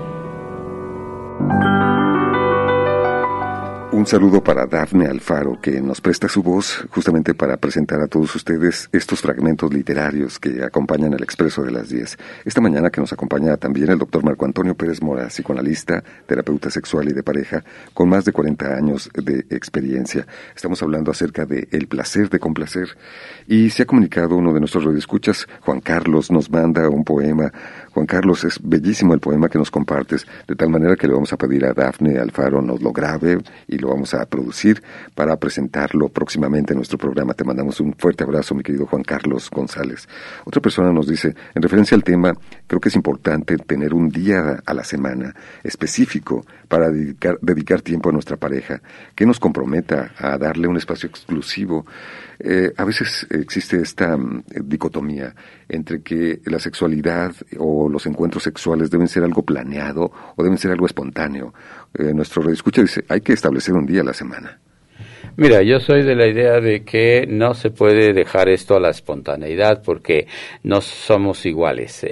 Un saludo para Dafne Alfaro, que nos presta su voz justamente para presentar a todos ustedes estos fragmentos literarios que acompañan el Expreso de las 10. Esta mañana que nos acompaña también el doctor Marco Antonio Pérez Mora, psicoanalista, terapeuta sexual y de pareja, con más de 40 años de experiencia. Estamos hablando acerca de el placer de complacer. Y se ha comunicado uno de nuestros radioescuchas, Juan Carlos, nos manda un poema. Juan Carlos, es bellísimo el poema que nos compartes, de tal manera que le vamos a pedir a Dafne Alfaro nos lo grabe y lo vamos a producir para presentarlo próximamente en nuestro programa. Te mandamos un fuerte abrazo, mi querido Juan Carlos González. Otra persona nos dice, en referencia al tema, creo que es importante tener un día a la semana específico para dedicar tiempo a nuestra pareja, que nos comprometa a darle un espacio exclusivo. A veces existe esta dicotomía entre que la sexualidad o los encuentros sexuales deben ser algo planeado o deben ser algo espontáneo. Nuestro radioescucha dice, hay que establecer un día a la semana. Mira, yo soy de la idea de que no se puede dejar esto a la espontaneidad porque no somos iguales.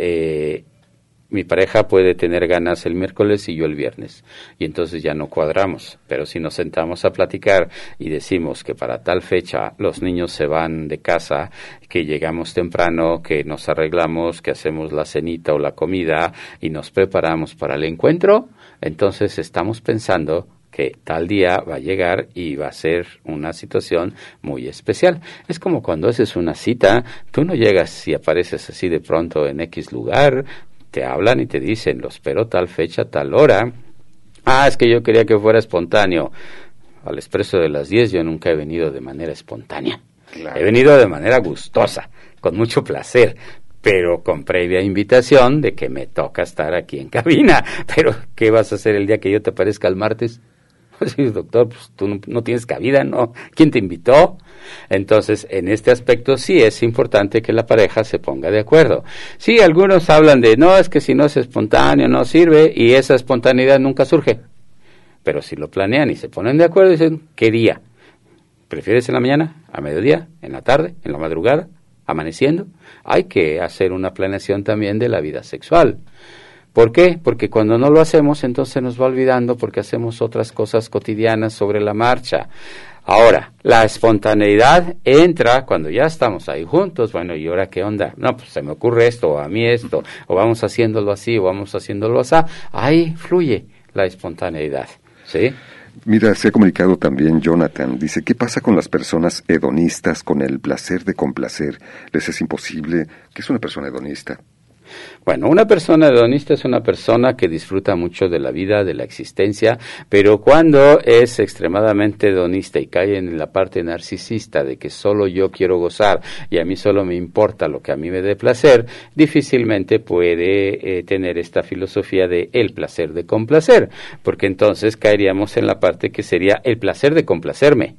Mi pareja puede tener ganas el miércoles y yo el viernes, y entonces ya no cuadramos. Pero si nos sentamos a platicar y decimos que para tal fecha los niños se van de casa, que llegamos temprano, que nos arreglamos, que hacemos la cenita o la comida y nos preparamos para el encuentro, entonces estamos pensando que tal día va a llegar y va a ser una situación muy especial. Es como cuando haces una cita, tú no llegas y apareces así de pronto en X lugar. Te hablan y te dicen, lo espero tal fecha, tal hora. Ah, es que yo quería que fuera espontáneo. Al Expreso de las 10 yo nunca he venido de manera espontánea. Claro. He venido de manera gustosa, con mucho placer, pero con previa invitación de que me toca estar aquí en cabina. Pero, ¿qué vas a hacer el día que yo te aparezca el martes? Sí, doctor, pues tú no tienes cabida, ¿no? ¿Quién te invitó? Entonces, en este aspecto sí es importante que la pareja se ponga de acuerdo. Sí, algunos hablan de, no, es que si no es espontáneo no sirve, y esa espontaneidad nunca surge. Pero si lo planean y se ponen de acuerdo, dicen, ¿qué día? ¿Prefieres en la mañana, a mediodía, en la tarde, en la madrugada, amaneciendo? Hay que hacer una planeación también de la vida sexual. ¿Por qué? Porque cuando no lo hacemos, entonces nos va olvidando porque hacemos otras cosas cotidianas sobre la marcha. Ahora, la espontaneidad entra cuando ya estamos ahí juntos. Bueno, ¿y ahora qué onda? No, pues se me ocurre esto, o a mí esto, o vamos haciéndolo así, o vamos haciéndolo así. Ahí fluye la espontaneidad, ¿sí? Mira, se ha comunicado también Jonathan. Dice, ¿qué pasa con las personas hedonistas con el placer de complacer? ¿Les es imposible? ¿Qué es una persona hedonista? Bueno, una persona hedonista es una persona que disfruta mucho de la vida, de la existencia, pero cuando es extremadamente hedonista y cae en la parte narcisista de que solo yo quiero gozar y a mí solo me importa lo que a mí me dé placer, difícilmente puede tener esta filosofía de el placer de complacer, porque entonces caeríamos en la parte que sería el placer de complacerme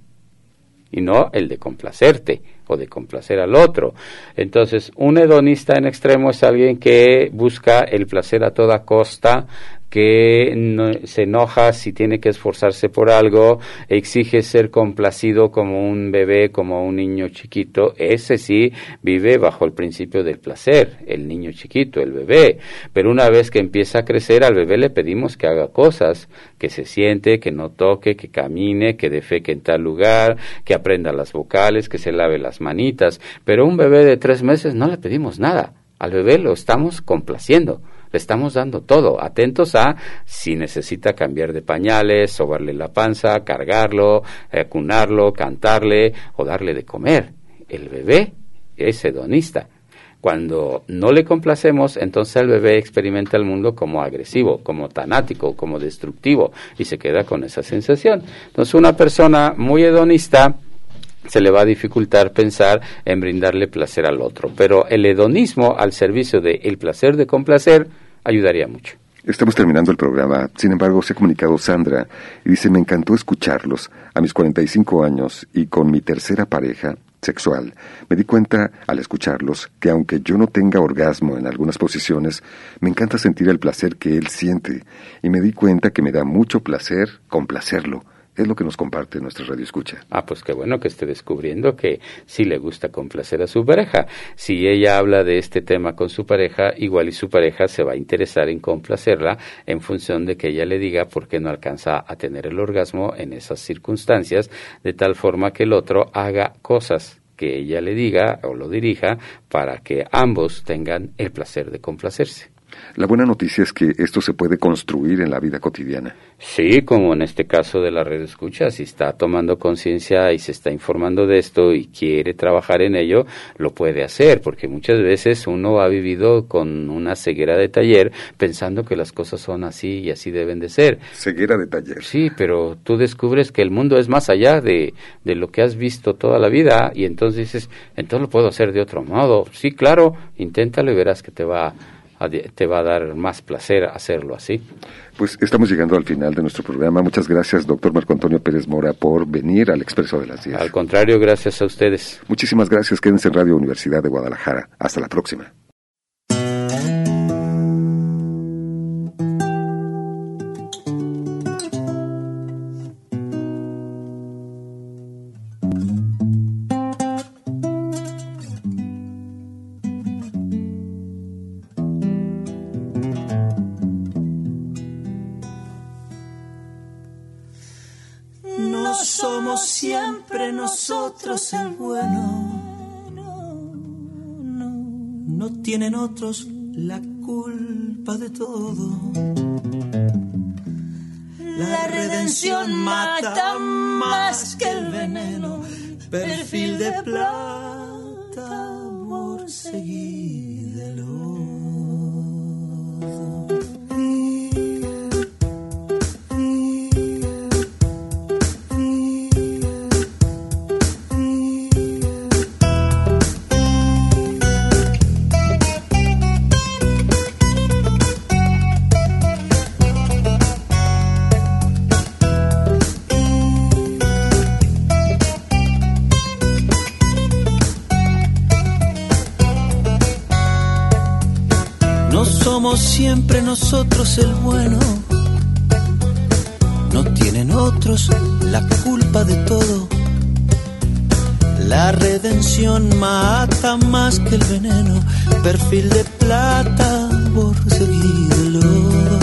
y no el de complacerte o de complacer al otro. Entonces, un hedonista en extremo es alguien que busca el placer a toda costa, que no, se enoja si tiene que esforzarse por algo, exige ser complacido como un bebé, como un niño chiquito. Ese sí vive bajo el principio del placer, el niño chiquito, el bebé. Pero una vez que empieza a crecer, al bebé le pedimos que haga cosas, que se siente, que no toque, que camine, que defeque en tal lugar, que aprenda las vocales, que se lave las manitas. Pero a un bebé de 3 meses no le pedimos nada. Al bebé lo estamos complaciendo, le estamos dando todo, atentos a si necesita cambiar de pañales, sobarle la panza, cargarlo, cunarlo, cantarle o darle de comer. El bebé es hedonista. Cuando no le complacemos, entonces el bebé experimenta el mundo como agresivo, como tanático, como destructivo, y se queda con esa sensación. Entonces una persona muy hedonista se le va a dificultar pensar en brindarle placer al otro, pero el hedonismo al servicio del placer de complacer ayudaría mucho. Estamos terminando el programa, sin embargo se ha comunicado Sandra y dice: me encantó escucharlos a mis 45 años y con mi tercera pareja sexual. Me di cuenta al escucharlos que aunque yo no tenga orgasmo en algunas posiciones, me encanta sentir el placer que él siente y me di cuenta que me da mucho placer complacerlo. Es lo que nos comparte nuestra radio escucha. Pues qué bueno que esté descubriendo que sí le gusta complacer a su pareja. Si ella habla de este tema con su pareja, igual y su pareja se va a interesar en complacerla en función de que ella le diga por qué no alcanza a tener el orgasmo en esas circunstancias, de tal forma que el otro haga cosas que ella le diga o lo dirija para que ambos tengan el placer de complacerse. La buena noticia es que esto se puede construir en la vida cotidiana. Sí, como en este caso de la red escucha, si está tomando conciencia y se está informando de esto y quiere trabajar en ello, lo puede hacer, porque muchas veces uno ha vivido con una ceguera de taller pensando que las cosas son así y así deben de ser. Ceguera de taller. Sí, pero tú descubres que el mundo es más allá de lo que has visto toda la vida y entonces dices, entonces lo puedo hacer de otro modo. Sí, claro, inténtalo y verás que te va a dar más placer hacerlo así. Pues estamos llegando al final de nuestro programa. Muchas gracias, doctor Marco Antonio Pérez Mora, por venir al Expreso de las 10. Al contrario, gracias a ustedes. Muchísimas gracias. Quédense en Radio Universidad de Guadalajara. Hasta la próxima. Siempre nosotros el bueno, no tienen otros la culpa de todo. La redención mata más que el veneno, perfil de plata por seguir del lodo. Somos siempre nosotros el bueno, no tienen otros la culpa de todo. La redención mata más que el veneno, perfil de plata por seguir el lodo.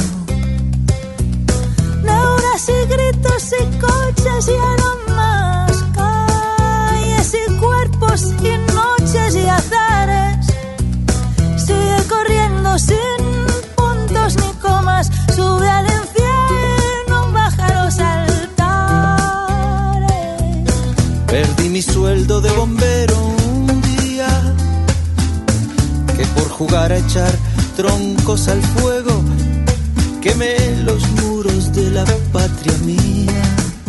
Neuras y gritos y coches y aromas, calles y cuerpos y noches y azares. Sigue corriendo sin puntos ni comas, sube al infierno, baja los altares. Perdí mi sueldo de bombero un día, que por jugar a echar troncos al fuego, quemé los muros de la patria mía.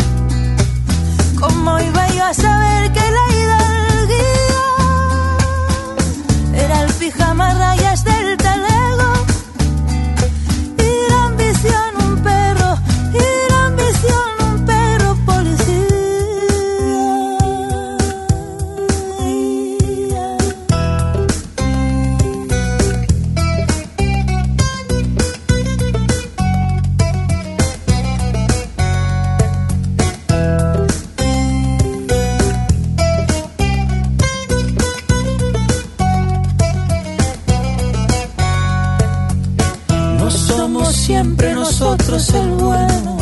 ¿Cómo iba yo a saber que la hidalguía era el pijama rayas del talego? Y la ambición un perro, y la ambición un perro policía. Siempre nosotros el bueno,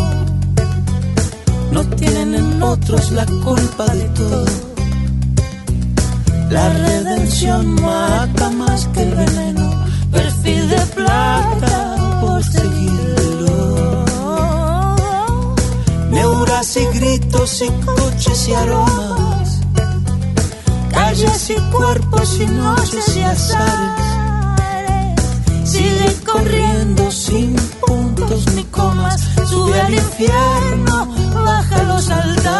no tienen en otros la culpa de todo. La redención mata más que el veneno, perfil de plata por seguirlo. Neuras y gritos y coches y aromas, calles y cuerpos y noches y azares. Sigue corriendo sin puntos ni comas, sube al infierno, baja los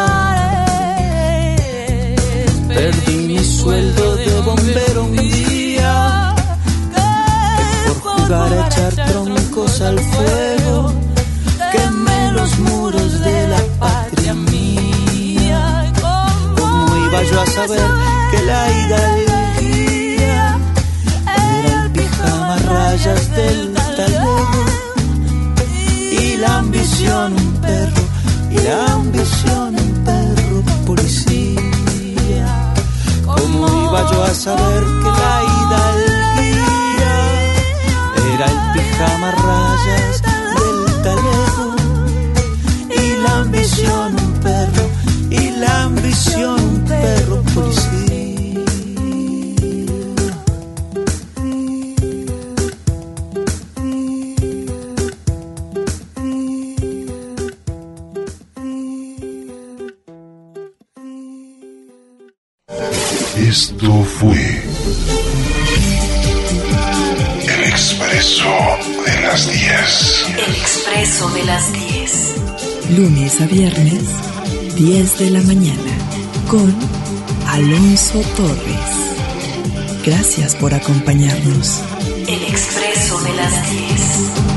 altares. Perdí mi sueldo de bombero un día, por jugar a echar troncos al fuego, quemé los muros de la patria mía. ¿Cómo iba yo a saber que la hidalguía era el pijama rayas del talego y la ambición un perro, y la ambición un perro policía? ¿Cómo iba yo a saber que la hidalguía era el pijama rayas del talego y la ambición un perro, y la ambición un perro policía? Esto fue El Expreso de las 10. El Expreso de las 10. Lunes a viernes, 10 de la mañana, con Alonso Torres. Gracias por acompañarnos. El Expreso de las 10.